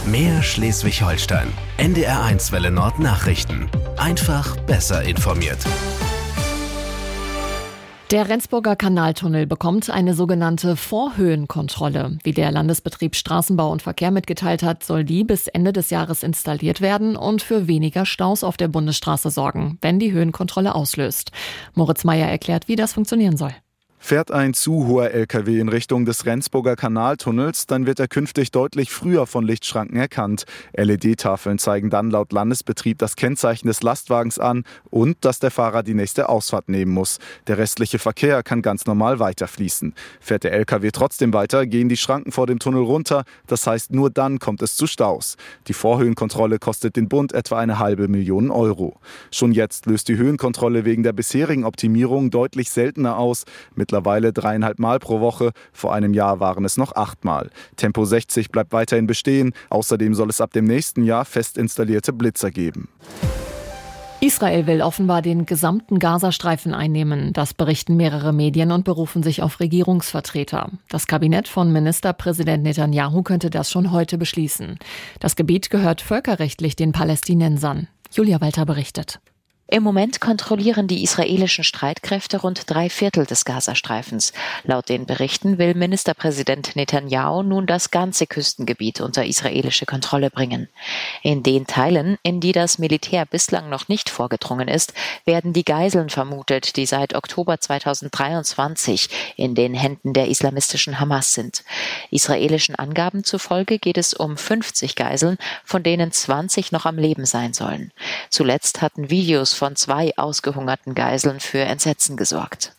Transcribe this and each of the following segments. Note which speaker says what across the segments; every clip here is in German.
Speaker 1: Mehr Schleswig-Holstein. NDR1 Welle Nord Nachrichten. Einfach besser informiert.
Speaker 2: Der Rendsburger Kanaltunnel bekommt eine sogenannte Vorhöhenkontrolle. Wie der Landesbetrieb Straßenbau und Verkehr mitgeteilt hat, soll die bis Ende des Jahres installiert werden und für weniger Staus auf der Bundesstraße sorgen, wenn die Höhenkontrolle auslöst. Moritz Meyer erklärt, wie das funktionieren soll.
Speaker 3: Fährt ein zu hoher LKW in Richtung des Rendsburger Kanaltunnels, dann wird er künftig deutlich früher von Lichtschranken erkannt. LED-Tafeln zeigen dann laut Landesbetrieb das Kennzeichen des Lastwagens an und dass der Fahrer die nächste Ausfahrt nehmen muss. Der restliche Verkehr kann ganz normal weiterfließen. Fährt der LKW trotzdem weiter, gehen die Schranken vor dem Tunnel runter. Das heißt, nur dann kommt es zu Staus. Die Vorhöhenkontrolle kostet den Bund etwa 500.000 Euro. Schon jetzt löst die Höhenkontrolle wegen der bisherigen Optimierung deutlich seltener aus. Mittlerweile 3,5 Mal pro Woche. Vor einem Jahr waren es noch 8 Mal. Tempo 60 bleibt weiterhin bestehen. Außerdem soll es ab dem nächsten Jahr fest installierte Blitzer geben.
Speaker 2: Israel will offenbar den gesamten Gazastreifen einnehmen. Das berichten mehrere Medien und berufen sich auf Regierungsvertreter. Das Kabinett von Ministerpräsident Netanyahu könnte das schon heute beschließen. Das Gebiet gehört völkerrechtlich den Palästinensern. Julia Walter berichtet.
Speaker 4: Im Moment kontrollieren die israelischen Streitkräfte rund 3/4 des Gazastreifens. Laut den Berichten will Ministerpräsident Netanyahu nun das ganze Küstengebiet unter israelische Kontrolle bringen. In den Teilen, in die das Militär bislang noch nicht vorgedrungen ist, werden die Geiseln vermutet, die seit Oktober 2023 in den Händen der islamistischen Hamas sind. Israelischen Angaben zufolge geht es um 50 Geiseln, von denen 20 noch am Leben sein sollen. Zuletzt hatten Videos von 2 ausgehungerten Geiseln für Entsetzen gesorgt.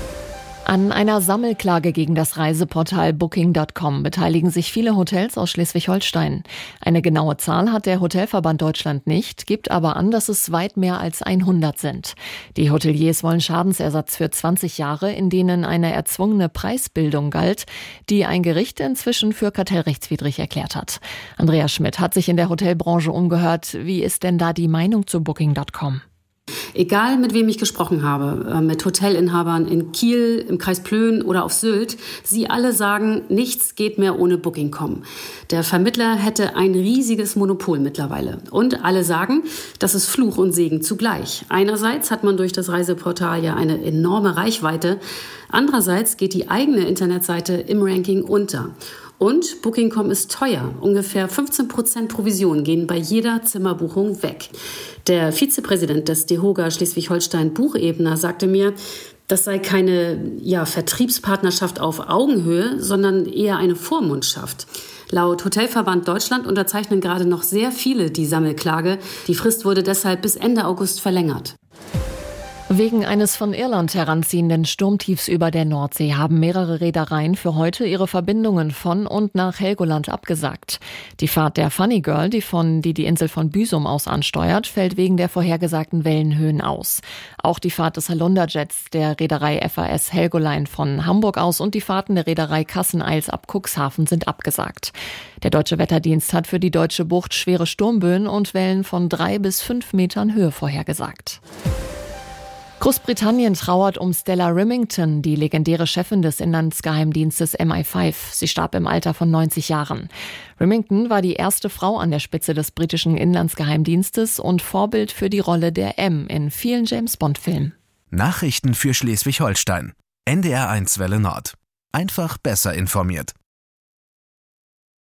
Speaker 2: An einer Sammelklage gegen das Reiseportal Booking.com beteiligen sich viele Hotels aus Schleswig-Holstein. Eine genaue Zahl hat der Hotelverband Deutschland nicht, gibt aber an, dass es weit mehr als 100 sind. Die Hoteliers wollen Schadensersatz für 20 Jahre, in denen eine erzwungene Preisbildung galt, die ein Gericht inzwischen für kartellrechtswidrig erklärt hat. Andreas Schmidt hat sich in der Hotelbranche umgehört. Wie ist denn da die Meinung zu Booking.com?
Speaker 5: Egal, mit wem ich gesprochen habe, mit Hotelinhabern in Kiel, im Kreis Plön oder auf Sylt, sie alle sagen, nichts geht mehr ohne Booking.com. Der Vermittler hätte ein riesiges Monopol mittlerweile. Und alle sagen, das ist Fluch und Segen zugleich. Einerseits hat man durch das Reiseportal ja eine enorme Reichweite. Andererseits geht die eigene Internetseite im Ranking unter. Und Booking.com ist teuer. Ungefähr 15% Provision gehen bei jeder Zimmerbuchung weg. Der Vizepräsident des DEHOGA Schleswig-Holstein Buchebner sagte mir, das sei keine Vertriebspartnerschaft auf Augenhöhe, sondern eher eine Vormundschaft. Laut Hotelverband Deutschland unterzeichnen gerade noch sehr viele die Sammelklage. Die Frist wurde deshalb bis Ende August verlängert.
Speaker 2: Wegen eines von Irland heranziehenden Sturmtiefs über der Nordsee haben mehrere Reedereien für heute ihre Verbindungen von und nach Helgoland abgesagt. Die Fahrt der Funny Girl, die Insel von Büsum aus ansteuert, fällt wegen der vorhergesagten Wellenhöhen aus. Auch die Fahrt des Halunda-Jets der Reederei FAS Helgoline von Hamburg aus und die Fahrten der Reederei Cassen-Eils ab Cuxhaven sind abgesagt. Der Deutsche Wetterdienst hat für die deutsche Bucht schwere Sturmböen und Wellen von 3 bis 5 Metern Höhe vorhergesagt. Großbritannien trauert um Stella Rimington, die legendäre Chefin des Inlandsgeheimdienstes MI5. Sie starb im Alter von 90 Jahren. Rimington war die erste Frau an der Spitze des britischen Inlandsgeheimdienstes und Vorbild für die Rolle der M in vielen James-Bond-Filmen.
Speaker 1: Nachrichten für Schleswig-Holstein. NDR1 Welle Nord. Einfach besser informiert.